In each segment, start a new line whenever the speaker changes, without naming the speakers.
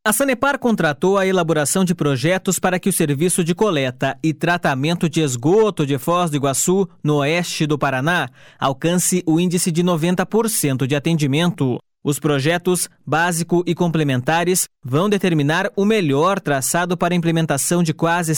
A Sanepar contratou a elaboração de projetos para que o serviço de coleta e tratamento de esgoto de Foz do Iguaçu, no oeste do Paraná, alcance o índice de 90% de atendimento. Os projetos, básico e complementares, vão determinar o melhor traçado para a implementação de quase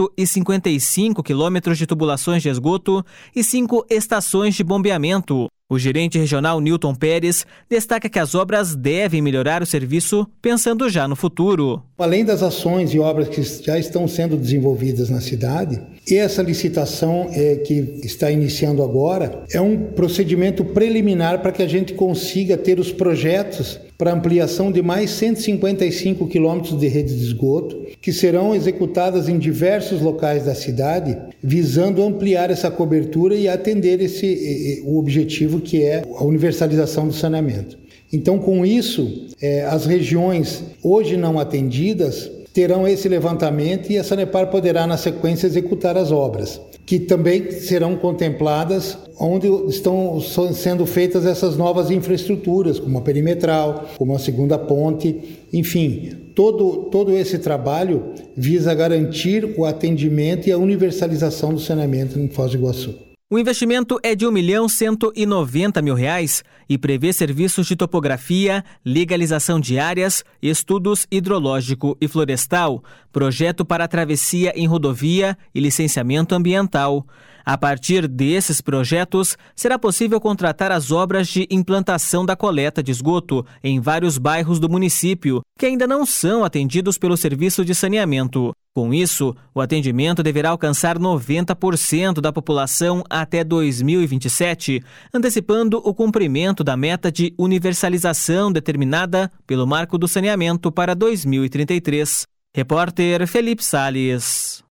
155 quilômetros de tubulações de esgoto e 5 estações de bombeamento. O gerente regional Newton Pérez destaca que as obras devem melhorar o serviço pensando já no futuro.
Além das ações e obras que já estão sendo desenvolvidas na cidade, essa licitação que está iniciando agora é um procedimento preliminar para que a gente consiga ter os projetos para ampliação de mais 155 quilômetros de rede de esgoto, que serão executadas em diversos locais da cidade, visando ampliar essa cobertura e atender o objetivo que é a universalização do saneamento. Então, com isso, as regiões hoje não atendidas terão esse levantamento e a Sanepar poderá, na sequência, executar as obras, que também serão contempladas onde estão sendo feitas essas novas infraestruturas, como a perimetral, como a segunda ponte, enfim, todo esse trabalho visa garantir o atendimento e a universalização do saneamento em Foz do Iguaçu.
O investimento é de R$ 1.190.000 e prevê serviços de topografia, legalização de áreas, estudos hidrológico e florestal, projeto para travessia em rodovia e licenciamento ambiental. A partir desses projetos, será possível contratar as obras de implantação da coleta de esgoto em vários bairros do município, que ainda não são atendidos pelo serviço de saneamento. Com isso, o atendimento deverá alcançar 90% da população até 2027, antecipando o cumprimento da meta de universalização determinada pelo Marco do Saneamento para 2033. Repórter Felipe Salles.